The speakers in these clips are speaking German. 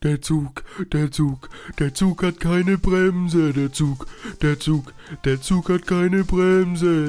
der Zug hat keine Bremse, der Zug hat keine Bremse.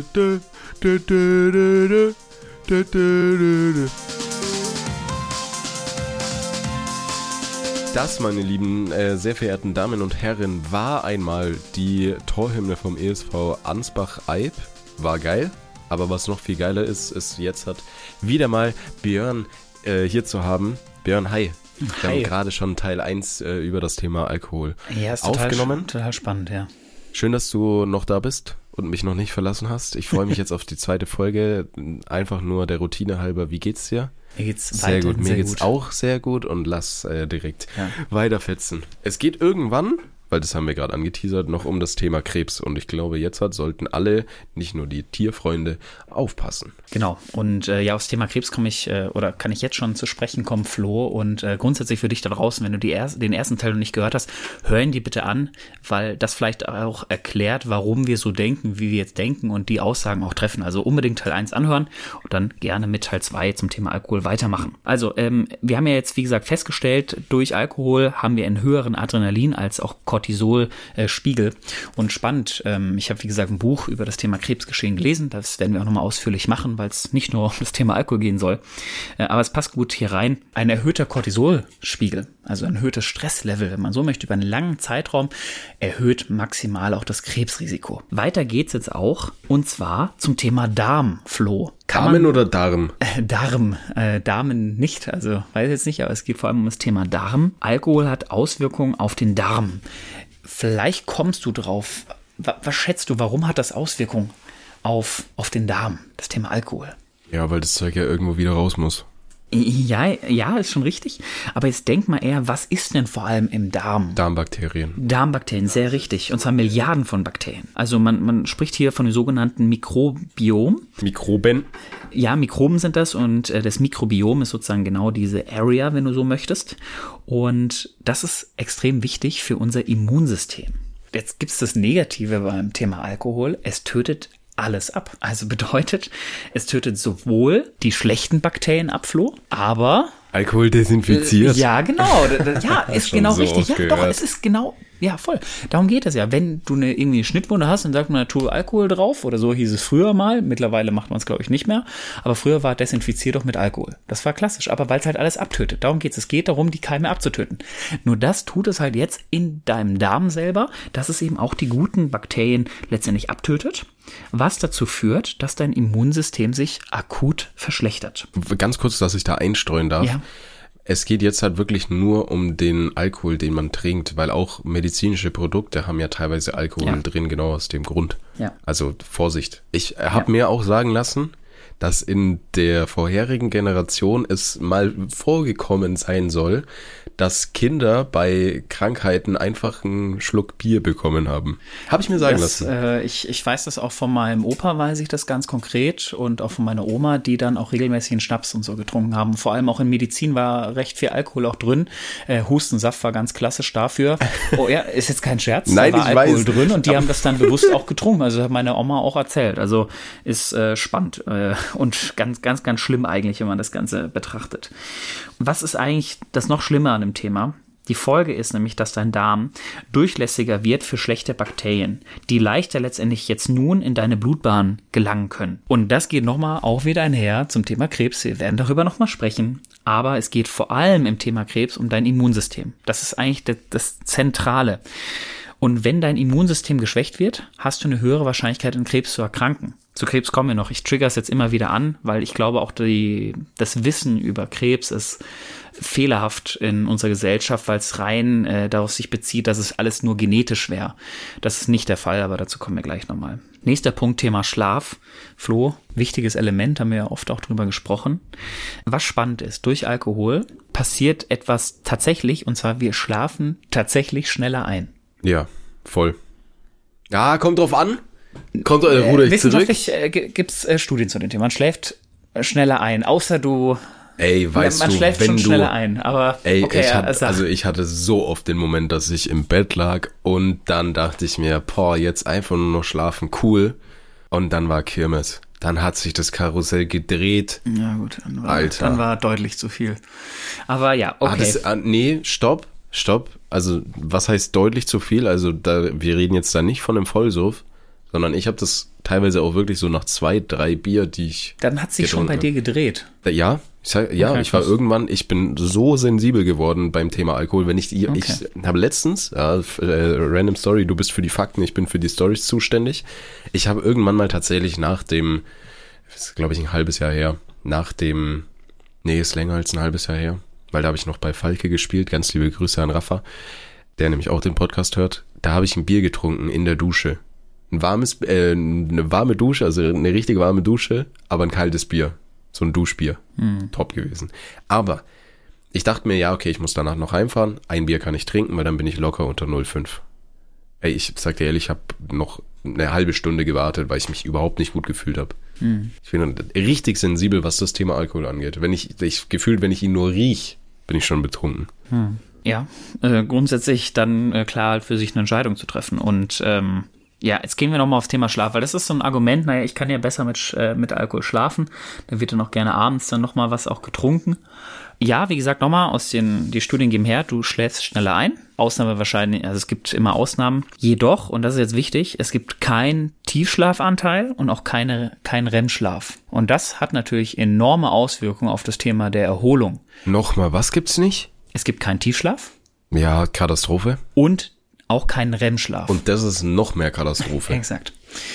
Das, meine lieben, sehr verehrten Damen und Herren, war einmal die Torhymne vom ESV Ansbach-Eib. War geil, aber was noch viel geiler ist jetzt wieder mal Björn hier zu haben. Björn, hi. Wir haben gerade schon Teil 1 über das Thema Alkohol aufgenommen. Total spannend, ja. Schön, dass du noch da bist und mich noch nicht verlassen hast. Ich freue mich jetzt auf die zweite Folge. Einfach nur der Routine halber. Wie geht's dir? Mir geht's sehr gut. Mir geht's auch sehr gut und lass direkt weiterfetzen. Es geht irgendwann, weil das haben wir gerade angeteasert, noch um das Thema Krebs. Und ich glaube, jetzt sollten alle, nicht nur die Tierfreunde, aufpassen. Genau. Und aufs Thema Krebs kann ich jetzt schon zu sprechen kommen, Flo. Und grundsätzlich für dich da draußen, wenn du den ersten Teil noch nicht gehört hast, hör ihn dir bitte an, weil das vielleicht auch erklärt, warum wir so denken, wie wir jetzt denken und die Aussagen auch treffen. Also unbedingt Teil 1 anhören und dann gerne mit Teil 2 zum Thema Alkohol weitermachen. Also, wir haben ja jetzt, wie gesagt, festgestellt, durch Alkohol haben wir einen höheren Adrenalin als auch Cortisol-Spiegel. Und spannend, ich habe, wie gesagt, ein Buch über das Thema Krebsgeschehen gelesen. Das werden wir auch nochmal ausführlich machen, weil es nicht nur um das Thema Alkohol gehen soll. Aber es passt gut hier rein. Ein erhöhter Cortisol-Spiegel, also ein erhöhtes Stresslevel, wenn man so möchte, über einen langen Zeitraum, erhöht maximal auch das Krebsrisiko. Weiter geht's jetzt auch, und zwar zum Thema Darm, Flo. Darmen oder Darm? Darmen nicht, also weiß jetzt nicht, aber es geht vor allem um das Thema Darm. Alkohol hat Auswirkungen auf den Darm. Vielleicht kommst du drauf. Was schätzt du, warum hat das Auswirkungen auf den Darm, das Thema Alkohol? Ja, weil das Zeug ja irgendwo wieder raus muss. Ja, ist schon richtig. Aber jetzt denk mal eher, was ist denn vor allem im Darm? Darmbakterien, sehr richtig. Und zwar Milliarden von Bakterien. Also man spricht hier von dem sogenannten Mikrobiom. Mikroben? Ja, Mikroben sind das und das Mikrobiom ist sozusagen genau diese Area, wenn du so möchtest. Und das ist extrem wichtig für unser Immunsystem. Jetzt gibt es das Negative beim Thema Alkohol. Es tötet alles ab. Also bedeutet, es tötet sowohl die schlechten Bakterien ab, Flo, aber Alkohol desinfiziert. Ja, genau. Ja, ist genau so richtig. Ja, gehört. doch, es ist genau. Ja, voll. Darum geht es ja. Wenn du irgendwie eine Schnittwunde hast, dann sagt man, tu Alkohol drauf oder so hieß es früher mal. Mittlerweile macht man es, glaube ich, nicht mehr. Aber früher war desinfiziert doch mit Alkohol. Das war klassisch, aber weil es halt alles abtötet. Darum geht es. Es geht darum, die Keime abzutöten. Nur das tut es halt jetzt in deinem Darm selber, dass es eben auch die guten Bakterien letztendlich abtötet, was dazu führt, dass dein Immunsystem sich akut verschlechtert. Ganz kurz, dass ich da einstreuen darf. Ja. Es geht jetzt halt wirklich nur um den Alkohol, den man trinkt, weil auch medizinische Produkte haben ja teilweise Alkohol drin, genau aus dem Grund. Ja. Also Vorsicht. Ich habe mir auch sagen lassen, dass in der vorherigen Generation es mal vorgekommen sein soll, dass Kinder bei Krankheiten einfach einen Schluck Bier bekommen haben. Habe ich mir sagen lassen. Ich weiß das auch von meinem Opa, weiß ich das ganz konkret, und auch von meiner Oma, die dann auch regelmäßig einen Schnaps und so getrunken haben. Vor allem auch in Medizin war recht viel Alkohol auch drin. Hustensaft war ganz klassisch dafür. Oh ja, ist jetzt kein Scherz. Nein, da war ich Alkohol weiß. drin und die haben das dann bewusst auch getrunken. Also hat meine Oma auch erzählt. Also ist spannend und ganz, ganz, ganz schlimm eigentlich, wenn man das Ganze betrachtet. Was ist eigentlich das noch Schlimme an dem Thema? Die Folge ist nämlich, dass dein Darm durchlässiger wird für schlechte Bakterien, die leichter letztendlich jetzt nun in deine Blutbahn gelangen können. Und das geht nochmal auch wieder einher zum Thema Krebs. Wir werden darüber nochmal sprechen. Aber es geht vor allem im Thema Krebs um dein Immunsystem. Das ist eigentlich das Zentrale. Und wenn dein Immunsystem geschwächt wird, hast du eine höhere Wahrscheinlichkeit, an Krebs zu erkranken. Zu Krebs kommen wir noch. Ich trigger es jetzt immer wieder an, weil ich glaube, auch das Wissen über Krebs ist fehlerhaft in unserer Gesellschaft, weil es rein darauf sich bezieht, dass es alles nur genetisch wäre. Das ist nicht der Fall, aber dazu kommen wir gleich nochmal. Nächster Punkt, Thema Schlaf. Flo, wichtiges Element, haben wir ja oft auch drüber gesprochen. Was spannend ist, durch Alkohol passiert etwas tatsächlich, und zwar wir schlafen tatsächlich schneller ein. Ja, voll. Ja, kommt drauf an. Ruder ich zurück. Wissenschaftlich gibt's Studien zu dem Thema. Man schläft schneller ein, außer du... Ey, weißt man du, schläft wenn schon du... schneller ein, aber... Ey, okay, ich hatte so oft den Moment, dass ich im Bett lag und dann dachte ich mir, jetzt einfach nur noch schlafen, cool. Und dann war Kirmes. Dann hat sich das Karussell gedreht. Ja gut, dann war deutlich zu viel. Aber ja, okay. Nee, stopp. stopp. Also, was heißt deutlich zu viel? Also, wir reden jetzt da nicht von einem Vollsuff, sondern ich habe das teilweise auch wirklich so nach 2, 3 Bier, die ich. Dann hat sich schon bei dir gedreht. Ja, ich war irgendwann, ich bin so sensibel geworden beim Thema Alkohol, wenn ich habe letztens, random Story, du bist für die Fakten, ich bin für die Storys zuständig. Ich habe irgendwann mal tatsächlich nach dem, das ist glaube ich ein halbes Jahr her, ist länger als ein halbes Jahr her, weil da habe ich noch bei Falke gespielt, ganz liebe Grüße an Rafa, der nämlich auch den Podcast hört. Da habe ich ein Bier getrunken in der Dusche. Eine warme Dusche, also eine richtig warme Dusche, aber ein kaltes Bier. So ein Duschbier. Top gewesen. Aber ich dachte mir, ja, okay, ich muss danach noch heimfahren. Ein Bier kann ich trinken, weil dann bin ich locker unter 0,5. Ey, ich sag dir ehrlich, ich habe noch eine halbe Stunde gewartet, weil ich mich überhaupt nicht gut gefühlt habe. Ich bin richtig sensibel, was das Thema Alkohol angeht. Wenn ich ihn nur riech, bin ich schon betrunken. Ja, grundsätzlich dann klar halt für sich eine Entscheidung zu treffen. Und ja, jetzt gehen wir nochmal aufs Thema Schlaf, weil das ist so ein Argument, naja, ich kann ja besser mit Alkohol schlafen, da wird dann auch gerne abends dann nochmal was auch getrunken. Ja, wie gesagt, nochmal, die Studien geben her, du schläfst schneller ein, Ausnahme wahrscheinlich, also es gibt immer Ausnahmen, jedoch, und das ist jetzt wichtig, es gibt keinen Tiefschlafanteil und auch keinen REM-Schlaf. Und das hat natürlich enorme Auswirkungen auf das Thema der Erholung. Nochmal, was gibt's nicht? Es gibt keinen Tiefschlaf. Ja, Katastrophe. Und auch keinen REM-Schlaf. Und das ist noch mehr Katastrophe. Exakt.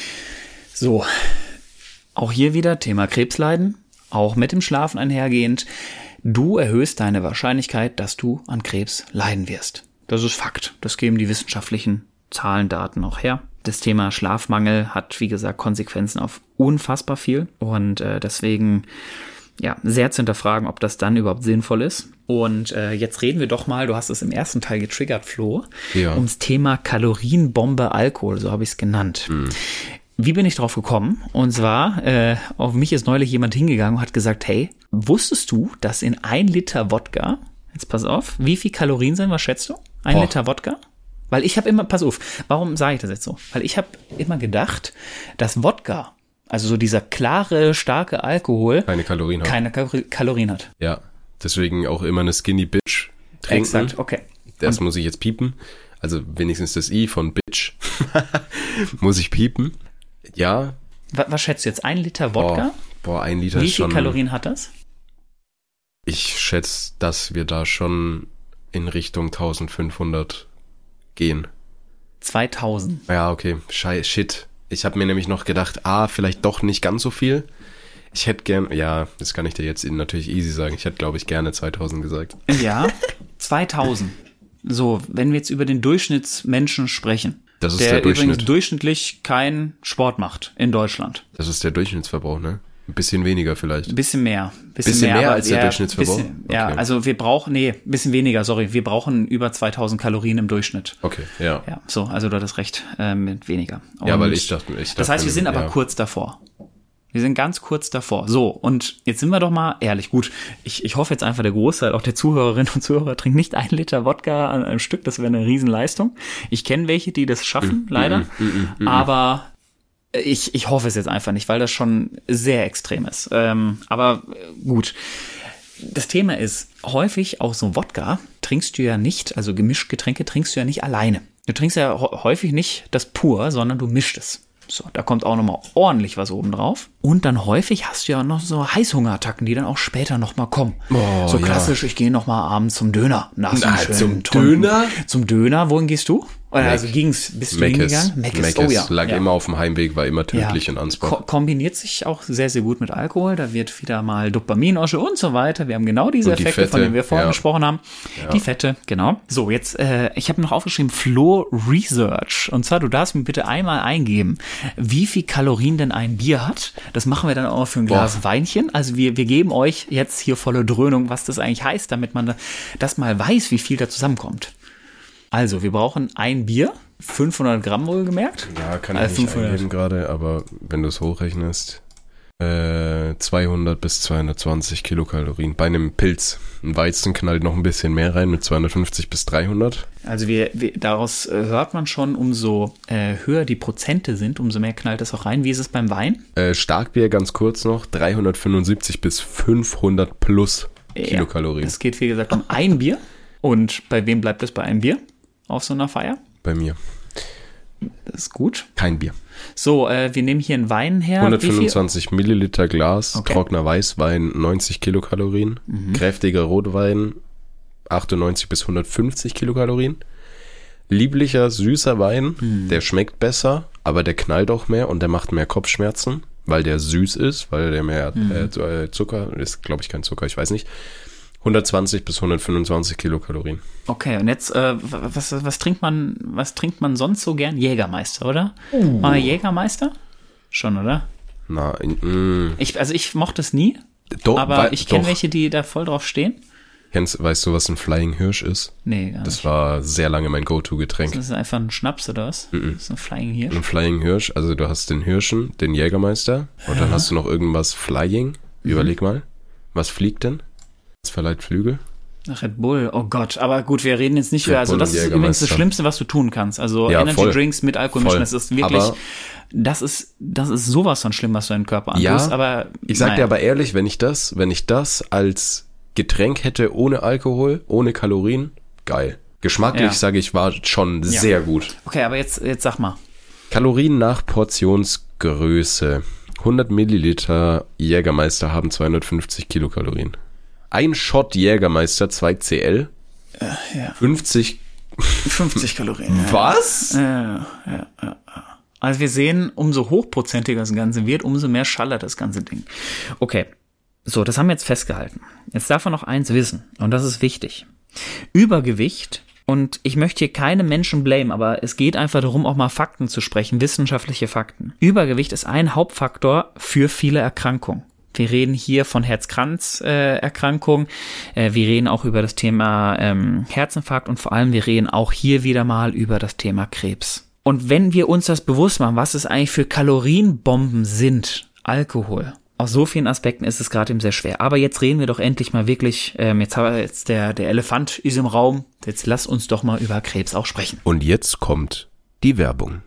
So, auch hier wieder Thema Krebsleiden, auch mit dem Schlafen einhergehend. Du erhöhst deine Wahrscheinlichkeit, dass du an Krebs leiden wirst. Das ist Fakt. Das geben die wissenschaftlichen Zahlen, Daten auch her. Das Thema Schlafmangel hat, wie gesagt, Konsequenzen auf unfassbar viel. Und deswegen ja, sehr zu hinterfragen, ob das dann überhaupt sinnvoll ist. Und jetzt reden wir doch mal, du hast es im ersten Teil getriggert, Flo, ums Thema Kalorienbombe Alkohol, so habe ich es genannt. Wie bin ich drauf gekommen? Und zwar, auf mich ist neulich jemand hingegangen und hat gesagt, hey, wusstest du, dass in 1 Liter Wodka, jetzt pass auf, wie viel Kalorien sind, was schätzt du? 1 Liter Wodka? Weil ich habe immer, pass auf, warum sage ich das jetzt so? Weil ich habe immer gedacht, dass Wodka, also so dieser klare, starke Alkohol, keine Kalorien hat. Ja, deswegen auch immer eine Skinny Bitch trinken. Exakt, okay. Das muss ich jetzt piepen. Also wenigstens das I von Bitch muss ich piepen. Ja. Was schätzt du jetzt? 1 Liter Wodka? 1 Liter ist schon... Wie viele Kalorien hat das? Ich schätze, dass wir da schon in Richtung 1500 gehen. 2000. Ja, okay. Shit. Ich habe mir nämlich noch gedacht, vielleicht doch nicht ganz so viel. Ich hätte gern, ja, das kann ich dir jetzt natürlich easy sagen. Ich hätte, glaube ich, gerne 2000 gesagt. Ja, 2000. So, wenn wir jetzt über den Durchschnittsmenschen sprechen, das ist der Durchschnitt. Übrigens durchschnittlich keinen Sport macht in Deutschland. Das ist der Durchschnittsverbrauch, ne? Ein bisschen weniger vielleicht. Ein bisschen mehr. Bisschen mehr als der Durchschnittsverbrauch? Okay. Ja, also wir brauchen, ein bisschen weniger, sorry. Wir brauchen über 2000 Kalorien im Durchschnitt. Okay, ja. Ja, so, also du hattest recht, mit weniger. Und ja, weil ich dachte, das heißt, wir sind aber kurz davor. Wir sind ganz kurz davor. So, und jetzt sind wir doch mal ehrlich. Gut, ich hoffe jetzt einfach, der Großteil auch der Zuhörerinnen und Zuhörer trinkt nicht 1 Liter Wodka an einem Stück. Das wäre eine Riesenleistung. Ich kenne welche, die das schaffen, leider. Aber ich hoffe es jetzt einfach nicht, weil das schon sehr extrem ist. Aber gut. Das Thema ist, häufig auch so Wodka trinkst du ja nicht, also Gemischtgetränke trinkst du ja nicht alleine. Du trinkst ja häufig nicht das pur, sondern du mischt es. So, da kommt auch nochmal ordentlich was oben drauf. Und dann häufig hast du ja noch so Heißhungerattacken, die dann auch später nochmal kommen. So klassisch, ich gehe nochmal abends zum Döner. Zum Döner? Zum Döner, wohin gehst du? Also bist du hingegangen? Meckes, oh ja. Lag immer auf dem Heimweg, war immer tödlich in Ansbach. Kombiniert sich auch sehr, sehr gut mit Alkohol. Da wird wieder mal Dopaminasche und so weiter. Wir haben genau diese Effekte, Fette, von denen wir vorhin gesprochen haben. Ja. Die Fette, genau. So, jetzt, ich habe noch aufgeschrieben, Flo Research. Und zwar, du darfst mir bitte einmal eingeben, wie viel Kalorien denn ein Bier hat. Das machen wir dann auch für ein Glas Weinchen. Also wir geben euch jetzt hier volle Dröhnung, was das eigentlich heißt, damit man das mal weiß, wie viel da zusammenkommt. Also, wir brauchen ein Bier, 500 Gramm wohlgemerkt. Ja, kann ich nicht eingeben gerade, aber wenn du es hochrechnest, 200 bis 220 Kilokalorien bei einem Pilz. Ein Weizen knallt noch ein bisschen mehr rein mit 250 bis 300. Also daraus hört man schon, umso höher die Prozente sind, umso mehr knallt das auch rein. Wie ist es beim Wein? Starkbier ganz kurz noch, 375 bis 500 plus Kilokalorien. Es geht, wie gesagt, um ein Bier. Und bei wem bleibt es bei einem Bier auf so einer Feier? Bei mir. Das ist gut. Kein Bier. So, wir nehmen hier einen Wein her. 125 Milliliter Glas, Okay. trockener Weißwein, 90 Kilokalorien, kräftiger Rotwein, 98 bis 150 Kilokalorien. Lieblicher, süßer Wein, der schmeckt besser, aber der knallt auch mehr und der macht mehr Kopfschmerzen, weil der süß ist, weil der mehr Zucker, ist glaube ich kein Zucker, ich weiß nicht. 120 bis 125 Kilokalorien. Okay, und jetzt, was trinkt man sonst so gern? Jägermeister, oder? Mal Jägermeister? Schon, oder? Ich mochte es nie, aber ich kenne welche, die da voll drauf stehen. Weißt du, was ein Flying Hirsch ist? Nee, gar nicht. Das war sehr lange mein Go-To-Getränk. Das ist einfach ein Schnaps, oder was? Das ist ein Flying Hirsch. Ein Flying Hirsch, also du hast den Hirschen, den Jägermeister und dann hast du noch irgendwas Flying. Überleg mal, was fliegt denn? Was verleiht Flügel? Red Bull, oh Gott, aber gut, wir reden jetzt nicht über, also Bull das und ist übrigens das Jägermeister. Schlimmste, was du tun kannst. Also Ja, Energy voll. Drinks mit Alkohol mischen, Voll. das ist wirklich, Aber- das ist sowas von schlimm, was du deinen Körper antust, Ja, aber ich sag dir naja. aber ehrlich, wenn ich das als Getränk hätte, ohne Alkohol, ohne Kalorien, geil. Geschmacklich, Ja. sage ich, war schon sehr gut. Okay, aber jetzt sag mal. Kalorien nach Portionsgröße. 100 Milliliter Jägermeister haben 250 Kilokalorien. Ein Shot Jägermeister 2cl, 50. 50 Kalorien. Was? Ja. Also wir sehen, umso hochprozentiger das Ganze wird, umso mehr schallert das ganze Ding. Okay, so, das haben wir jetzt festgehalten. Jetzt darf man noch eins wissen, und das ist wichtig. Übergewicht, und ich möchte hier keine Menschen blamen, aber es geht einfach darum, auch mal Fakten zu sprechen, wissenschaftliche Fakten. Übergewicht ist ein Hauptfaktor für viele Erkrankungen. Wir reden hier von Herzkranzerkrankungen, wir reden auch über das Thema Herzinfarkt und vor allem wir reden auch hier wieder mal über das Thema Krebs. Und wenn wir uns das bewusst machen, was es eigentlich für Kalorienbomben sind, Alkohol, aus so vielen Aspekten ist es gerade eben sehr schwer. Aber jetzt reden wir doch endlich mal wirklich, jetzt der Elefant ist im Raum, jetzt lass uns doch mal über Krebs auch sprechen. Und jetzt kommt die Werbung.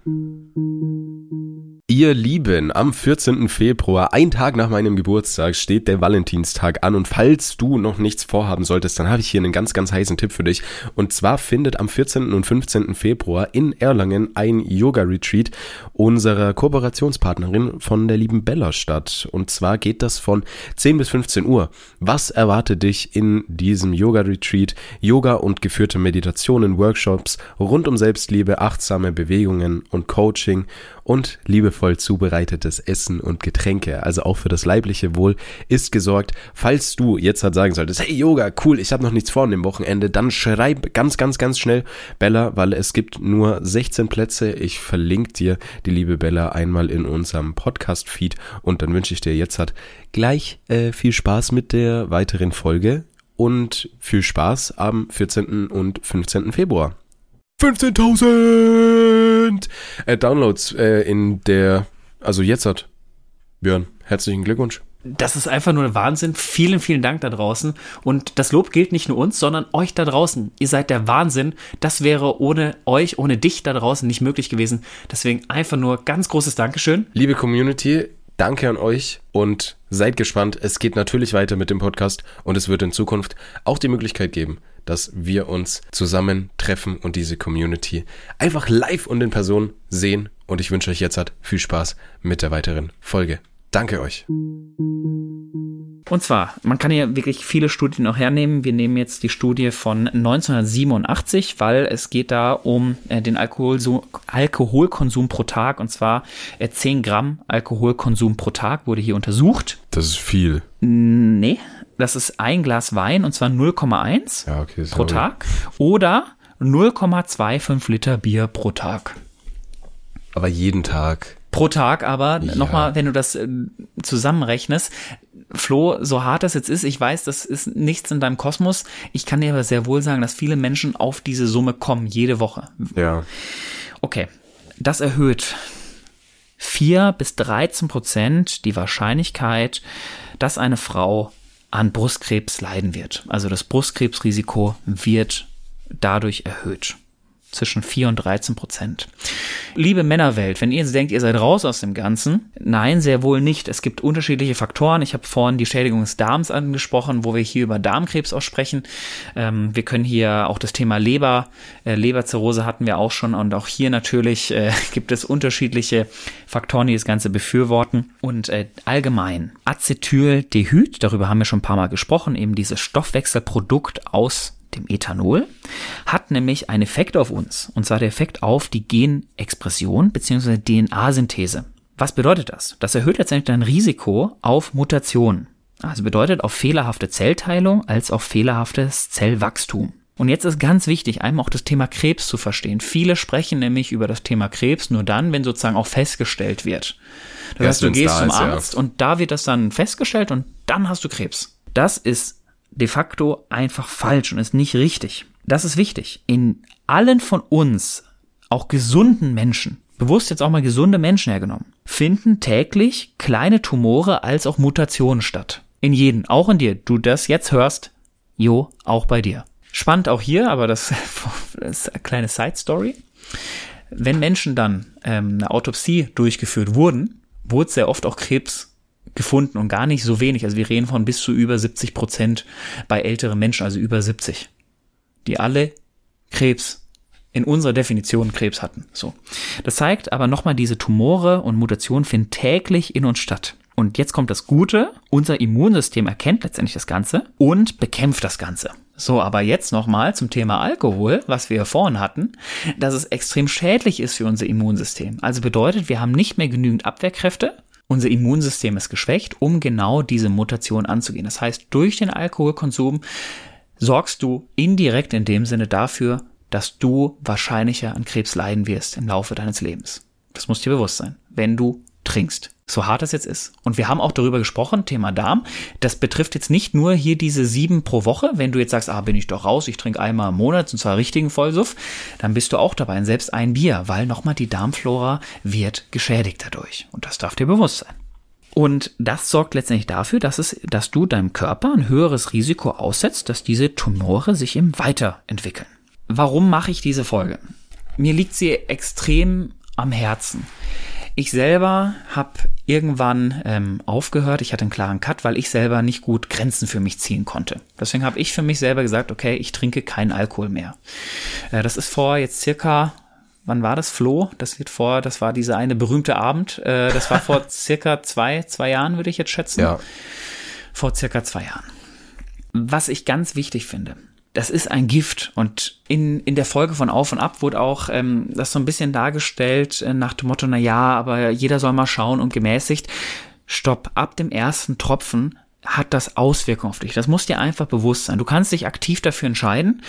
Ihr Lieben, am 14. Februar, ein Tag nach meinem Geburtstag, steht der Valentinstag an und falls du noch nichts vorhaben solltest, dann habe ich hier einen ganz, ganz heißen Tipp für dich. Und zwar findet am 14. und 15. Februar in Erlangen ein Yoga-Retreat unserer Kooperationspartnerin von der lieben Bella statt. Und zwar geht das von 10 bis 15 Uhr. Was erwartet dich in diesem Yoga-Retreat? Yoga und geführte Meditationen, Workshops rund um Selbstliebe, achtsame Bewegungen und Coaching und liebevoll zubereitetes Essen und Getränke, also auch für das leibliche Wohl ist gesorgt. Falls du jetzt halt sagen solltest, hey Yoga, cool, ich habe noch nichts vor an dem Wochenende, dann schreib ganz, ganz, ganz schnell Bella, weil es gibt nur 16 Plätze. Ich verlinke dir die liebe Bella einmal in unserem Podcast-Feed und dann wünsche ich dir jetzt halt gleich viel Spaß mit der weiteren Folge und viel Spaß am 14. und 15. Februar. 15.000 Downloads also jetzt hat Björn, herzlichen Glückwunsch. Das ist einfach nur Wahnsinn. Vielen, vielen Dank da draußen. Und das Lob gilt nicht nur uns, sondern euch da draußen. Ihr seid der Wahnsinn. Das wäre ohne euch, ohne dich da draußen nicht möglich gewesen. Deswegen einfach nur ganz großes Dankeschön. Liebe Community, danke an euch und seid gespannt. Es geht natürlich weiter mit dem Podcast und es wird in Zukunft auch die Möglichkeit geben, dass wir uns zusammen treffen und diese Community einfach live und in Person sehen. Und ich wünsche euch jetzt viel Spaß mit der weiteren Folge. Danke euch. Und zwar, man kann hier wirklich viele Studien auch hernehmen. Wir nehmen jetzt die Studie von 1987, weil es geht da um den Alkoholkonsum pro Tag. Und zwar 10 Gramm Alkoholkonsum pro Tag wurde hier untersucht. Das ist viel. Nee, das ist ein Glas Wein und zwar 0,1 Ja, okay, pro Tag oder 0,25 Liter Bier pro Tag. Aber jeden Tag. Pro Tag, aber Ja. nochmal, wenn du das zusammenrechnest, Flo, so hart das jetzt ist, ich weiß, das ist nichts in deinem Kosmos. Ich kann dir aber sehr wohl sagen, dass viele Menschen auf diese Summe kommen, jede Woche. Ja. Okay, das erhöht 4-13% die Wahrscheinlichkeit, dass eine Frau an Brustkrebs leiden wird. Also das Brustkrebsrisiko wird dadurch erhöht. zwischen 4 und 13%. Liebe Männerwelt, wenn ihr jetzt denkt, ihr seid raus aus dem Ganzen, nein, sehr wohl nicht. Es gibt unterschiedliche Faktoren. Ich habe vorhin die Schädigung des Darms angesprochen, wo wir hier über Darmkrebs auch sprechen. Wir können hier auch das Thema Leberzirrhose hatten wir auch schon, und auch hier natürlich gibt es unterschiedliche Faktoren, die das Ganze befürworten. Und allgemein Acetaldehyd, darüber haben wir schon ein paar Mal gesprochen, eben dieses Stoffwechselprodukt aus dem Ethanol, hat nämlich einen Effekt auf uns, und zwar der Effekt auf die Genexpression bzw. DNA-Synthese. Was bedeutet das? Das erhöht letztendlich dein Risiko auf Mutationen. Also bedeutet auf fehlerhafte Zellteilung als auf fehlerhaftes Zellwachstum. Und jetzt ist ganz wichtig, einmal auch das Thema Krebs zu verstehen. Viele sprechen nämlich über das Thema Krebs nur dann, wenn sozusagen auch festgestellt wird. Das heißt, du gehst zum Arzt und da wird das dann festgestellt und dann hast du Krebs. Das ist de facto einfach falsch und ist nicht richtig. Das ist wichtig. In allen von uns, auch gesunden Menschen, bewusst jetzt auch mal gesunde Menschen hergenommen, finden täglich kleine Tumore als auch Mutationen statt. In jedem, auch in dir. Du das jetzt hörst, auch bei dir. Spannend auch hier, aber das ist eine kleine Side-Story. Wenn Menschen dann eine Autopsie durchgeführt wurden, wurde sehr oft auch Krebs gefunden und gar nicht so wenig. Also wir reden von bis zu über 70% bei älteren Menschen, also über 70, die alle Krebs in unserer Definition Krebs hatten. So. Das zeigt aber nochmal, diese Tumore und Mutationen finden täglich in uns statt. Und jetzt kommt das Gute, unser Immunsystem erkennt letztendlich das Ganze und bekämpft das Ganze. So, aber jetzt nochmal zum Thema Alkohol, was wir vorhin hatten, dass es extrem schädlich ist für unser Immunsystem. Also bedeutet, wir haben nicht mehr genügend Abwehrkräfte. Unser Immunsystem ist geschwächt, um genau diese Mutation anzugehen. Das heißt, durch den Alkoholkonsum sorgst du indirekt in dem Sinne dafür, dass du wahrscheinlicher an Krebs leiden wirst im Laufe deines Lebens. Das muss dir bewusst sein, wenn du trinkst. So hart das jetzt ist. Und wir haben auch darüber gesprochen, Thema Darm. Das betrifft jetzt nicht nur hier diese 7 pro Woche. Wenn du jetzt sagst, bin ich doch raus, ich trinke einmal im Monat, und zwar richtigen Vollsuff, dann bist du auch dabei. Und selbst ein Bier, weil nochmal die Darmflora wird geschädigt dadurch. Und das darf dir bewusst sein. Und das sorgt letztendlich dafür, dass du deinem Körper ein höheres Risiko aussetzt, dass diese Tumore sich eben weiterentwickeln. Warum mache ich diese Folge? Mir liegt sie extrem am Herzen. Ich selber habe irgendwann aufgehört, ich hatte einen klaren Cut, weil ich selber nicht gut Grenzen für mich ziehen konnte. Deswegen habe ich für mich selber gesagt, okay, ich trinke keinen Alkohol mehr. Das ist vor jetzt circa, wann war das, Flo? Das war dieser eine berühmte Abend, das war vor circa zwei Jahren, würde ich jetzt schätzen. Ja. Vor circa 2 Jahren. Was ich ganz wichtig finde, das ist ein Gift, und in der Folge von Auf und Ab wurde auch das so ein bisschen dargestellt nach dem Motto, aber jeder soll mal schauen und gemäßigt. Stopp, ab dem ersten Tropfen hat das Auswirkungen auf dich. Das muss dir einfach bewusst sein. Du kannst dich aktiv dafür entscheiden,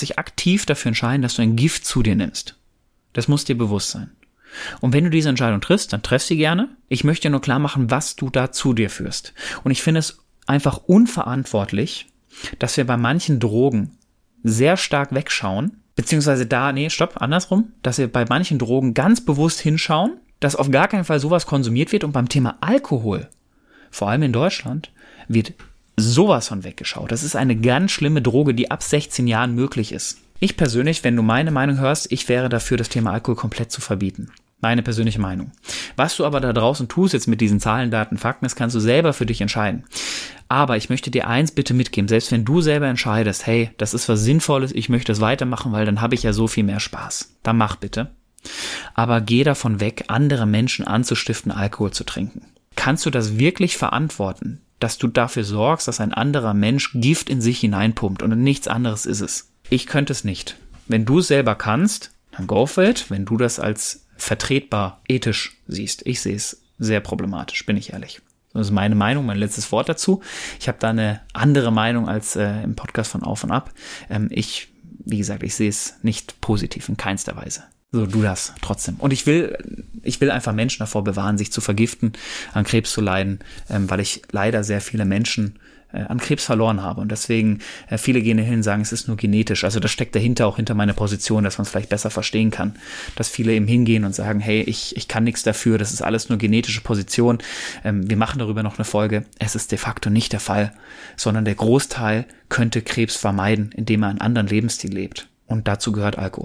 dass du ein Gift zu dir nimmst. Das muss dir bewusst sein. Und wenn du diese Entscheidung triffst, dann triff sie gerne. Ich möchte dir nur klar machen, was du da zu dir führst. Und ich finde es einfach unverantwortlich, dass wir bei manchen Drogen sehr stark wegschauen, beziehungsweise dass wir bei manchen Drogen ganz bewusst hinschauen, dass auf gar keinen Fall sowas konsumiert wird, und beim Thema Alkohol, vor allem in Deutschland, wird sowas von weggeschaut. Das ist eine ganz schlimme Droge, die ab 16 Jahren möglich ist. Ich persönlich, wenn du meine Meinung hörst, ich wäre dafür, das Thema Alkohol komplett zu verbieten. Meine persönliche Meinung. Was du aber da draußen tust jetzt mit diesen Zahlen, Daten, Fakten, das kannst du selber für dich entscheiden. Aber ich möchte dir eins bitte mitgeben, selbst wenn du selber entscheidest, hey, das ist was Sinnvolles, ich möchte das weitermachen, weil dann habe ich ja so viel mehr Spaß. Dann mach bitte. Aber geh davon weg, andere Menschen anzustiften, Alkohol zu trinken. Kannst du das wirklich verantworten, dass du dafür sorgst, dass ein anderer Mensch Gift in sich hineinpumpt, und nichts anderes ist es? Ich könnte es nicht. Wenn du es selber kannst, dann go for it. Wenn du das als vertretbar ethisch siehst. Ich sehe es sehr problematisch, bin ich ehrlich. Das ist meine Meinung, mein letztes Wort dazu. Ich habe da eine andere Meinung als im Podcast von Auf und Ab. Wie gesagt, ich sehe es nicht positiv in keinster Weise. So, du das trotzdem. Und ich will einfach Menschen davor bewahren, sich zu vergiften, an Krebs zu leiden, weil ich leider sehr viele Menschen an Krebs verloren habe. Und deswegen, viele gehen hin und sagen, es ist nur genetisch. Also das steckt dahinter, auch hinter meiner Position, dass man es vielleicht besser verstehen kann. Dass viele eben hingehen und sagen, hey, ich kann nichts dafür, das ist alles nur genetische Position. Wir machen darüber noch eine Folge. Es ist de facto nicht der Fall, sondern der Großteil könnte Krebs vermeiden, indem er einen anderen Lebensstil lebt. Und dazu gehört Alkohol.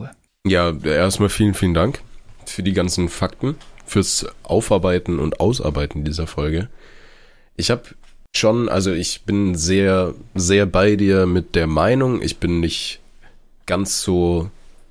Ja, erstmal vielen, vielen Dank für die ganzen Fakten, fürs Aufarbeiten und Ausarbeiten dieser Folge. Ich bin sehr, sehr bei dir mit der Meinung. Ich bin nicht ganz so,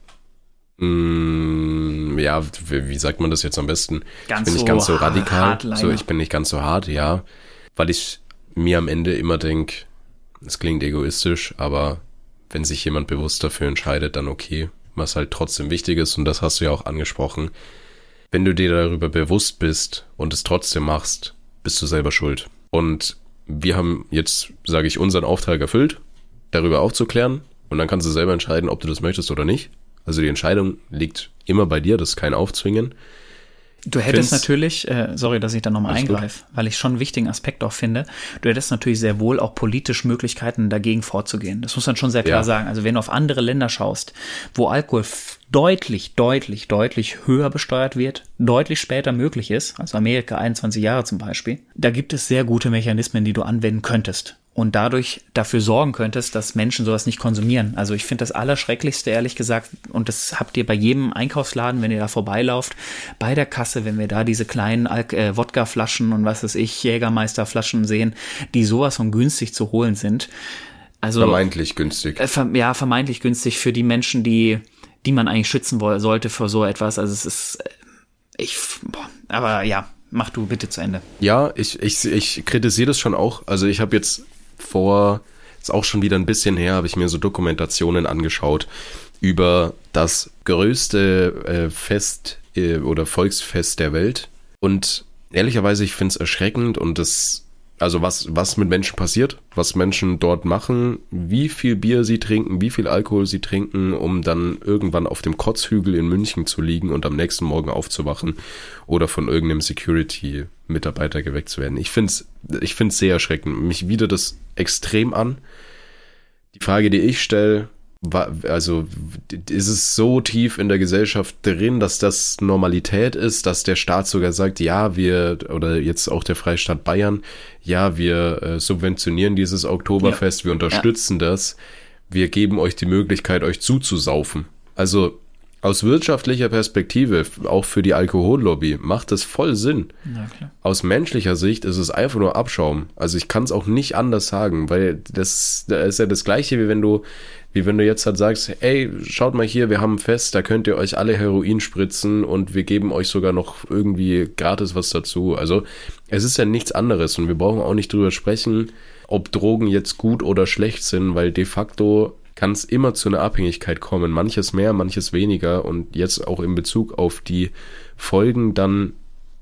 wie sagt man das jetzt am besten? Ich bin nicht ganz so radikal. Ich bin nicht ganz so hart, ja. Weil ich mir am Ende immer denke, es klingt egoistisch, aber wenn sich jemand bewusst dafür entscheidet, dann okay. Was halt trotzdem wichtig ist, und das hast du ja auch angesprochen. Wenn du dir darüber bewusst bist und es trotzdem machst, bist du selber schuld. Und wir haben jetzt, sage ich, unseren Auftrag erfüllt, darüber aufzuklären, und dann kannst du selber entscheiden, ob du das möchtest oder nicht. Also die Entscheidung liegt immer bei dir, das ist kein Aufzwingen. Du hättest natürlich, sorry, dass ich da nochmal eingreife, weil ich schon einen wichtigen Aspekt auch finde, du hättest natürlich sehr wohl auch politisch Möglichkeiten, dagegen vorzugehen. Das muss man schon sehr klar sagen. Also wenn du auf andere Länder schaust, wo Alkohol deutlich höher besteuert wird, deutlich später möglich ist, also Amerika 21 Jahre zum Beispiel, da gibt es sehr gute Mechanismen, die du anwenden könntest und dadurch dafür sorgen könntest, dass Menschen sowas nicht konsumieren. Also ich finde das Allerschrecklichste, ehrlich gesagt, und das habt ihr bei jedem Einkaufsladen, wenn ihr da vorbeilauft, bei der Kasse, wenn wir da diese kleinen Wodkaflaschen und was weiß ich, Jägermeisterflaschen sehen, die sowas von günstig zu holen sind. Also vermeintlich günstig. Vermeintlich günstig für die Menschen, die man eigentlich schützen sollte vor so etwas. Also es ist, aber ja, mach du bitte zu Ende. Ja, ich kritisiere das schon auch. Also ich habe jetzt ist auch schon wieder ein bisschen her, habe ich mir so Dokumentationen angeschaut über das größte Fest oder Volksfest der Welt. Und ehrlicherweise, ich finde es erschreckend, und was mit Menschen passiert, was Menschen dort machen, wie viel Bier sie trinken, wie viel Alkohol sie trinken, um dann irgendwann auf dem Kotzhügel in München zu liegen und am nächsten Morgen aufzuwachen oder von irgendeinem Security-Mitarbeiter geweckt zu werden. Ich find's sehr erschreckend. Mich widert das extrem an. Die Frage, die ich stelle, ist es so tief in der Gesellschaft drin, dass das Normalität ist, dass der Staat sogar sagt, oder jetzt auch der Freistaat Bayern, wir subventionieren dieses Oktoberfest, wir unterstützen das, wir geben euch die Möglichkeit, euch zuzusaufen. Also aus wirtschaftlicher Perspektive, auch für die Alkohollobby, macht das voll Sinn. Ja, klar. Aus menschlicher Sicht ist es einfach nur Abschaum. Also ich kann es auch nicht anders sagen, weil das ist ja das Gleiche, wie wenn du jetzt halt sagst, ey, schaut mal hier, wir haben ein Fest, da könnt ihr euch alle Heroin spritzen und wir geben euch sogar noch irgendwie gratis was dazu. Also es ist ja nichts anderes, und wir brauchen auch nicht drüber sprechen, ob Drogen jetzt gut oder schlecht sind, weil de facto kann es immer zu einer Abhängigkeit kommen. Manches mehr, manches weniger, und jetzt auch in Bezug auf die Folgen dann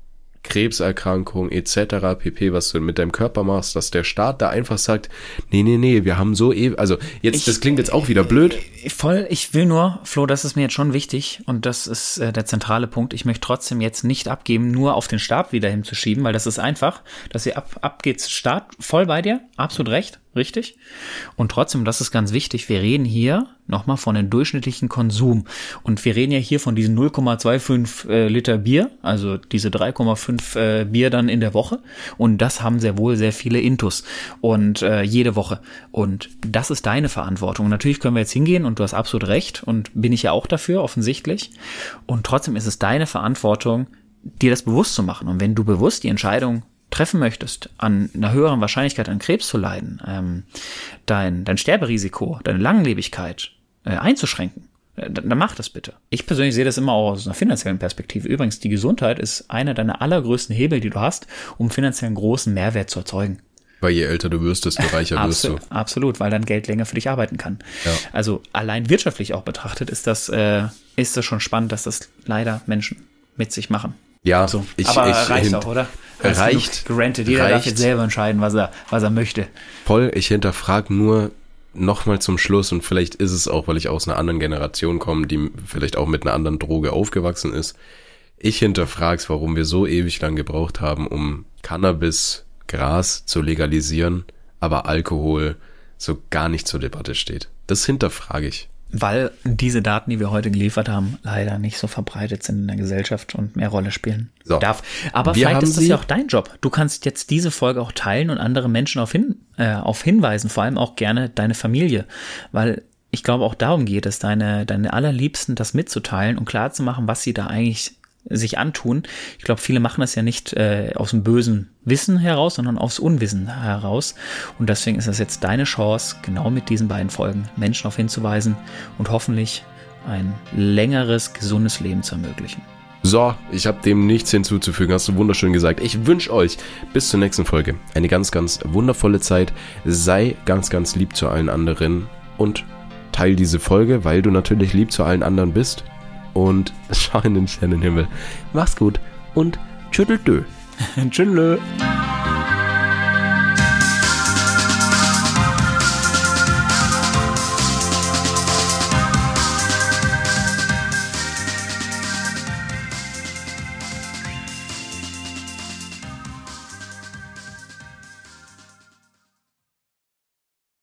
Krebserkrankung etc. pp., was du mit deinem Körper machst, dass der Staat da einfach sagt, nee, wir haben also jetzt, das klingt jetzt auch wieder blöd. Ich will nur, Flo, das ist mir jetzt schon wichtig, und das ist der zentrale Punkt, ich möchte trotzdem jetzt nicht abgeben, nur auf den Staat wieder hinzuschieben, weil das ist einfach, dass ihr ab geht's Staat, voll bei dir, absolut recht, richtig. Und trotzdem, das ist ganz wichtig, wir reden hier nochmal von dem durchschnittlichen Konsum. Und wir reden ja hier von diesen 0,25 Liter Bier, also diese 3,5 Bier dann in der Woche. Und das haben sehr wohl sehr viele Intus und jede Woche. Und das ist deine Verantwortung. Natürlich können wir jetzt hingehen, und du hast absolut recht, und bin ich ja auch dafür, offensichtlich. Und trotzdem ist es deine Verantwortung, dir das bewusst zu machen. Und wenn du bewusst die Entscheidung treffen möchtest, an einer höheren Wahrscheinlichkeit an Krebs zu leiden, dein Sterberisiko, deine Langlebigkeit einzuschränken, dann mach das bitte. Ich persönlich sehe das immer auch aus einer finanziellen Perspektive. Übrigens, die Gesundheit ist einer deiner allergrößten Hebel, die du hast, um finanziellen großen Mehrwert zu erzeugen. Weil je älter du wirst, desto reicher wirst du. Absolut, weil dein Geld länger für dich arbeiten kann. Ja. Also allein wirtschaftlich auch betrachtet ist das schon spannend, dass das leider Menschen mit sich machen. Ja, so. Aber reicht auch, oder? Reicht. Gerantet. Jeder darf jetzt selber entscheiden, was er möchte. Paul, ich hinterfrage nur nochmal zum Schluss, und vielleicht ist es auch, weil ich aus einer anderen Generation komme, die vielleicht auch mit einer anderen Droge aufgewachsen ist. Ich hinterfrage es, warum wir so ewig lang gebraucht haben, um Cannabis, Gras zu legalisieren, aber Alkohol so gar nicht zur Debatte steht. Das hinterfrage ich. Weil diese Daten, die wir heute geliefert haben, leider nicht so verbreitet sind in der Gesellschaft und mehr Rolle spielen darf. Aber vielleicht ist das ja auch dein Job. Du kannst jetzt diese Folge auch teilen und andere Menschen auf hinweisen, vor allem auch gerne deine Familie. Weil ich glaube, auch darum geht es, deine Allerliebsten das mitzuteilen und klarzumachen, was sie da eigentlich sich antun. Ich glaube, viele machen das ja nicht aus dem bösen Wissen heraus, sondern aus Unwissen heraus. Und deswegen ist es jetzt deine Chance, genau mit diesen beiden Folgen Menschen darauf hinzuweisen und hoffentlich ein längeres, gesundes Leben zu ermöglichen. So, ich habe dem nichts hinzuzufügen, hast du wunderschön gesagt. Ich wünsche euch bis zur nächsten Folge eine ganz, ganz wundervolle Zeit. Sei ganz, ganz lieb zu allen anderen und teil diese Folge, weil du natürlich lieb zu allen anderen bist. Und schau in den Sternenhimmel. Mach's gut und tschütteldö. Tschüss.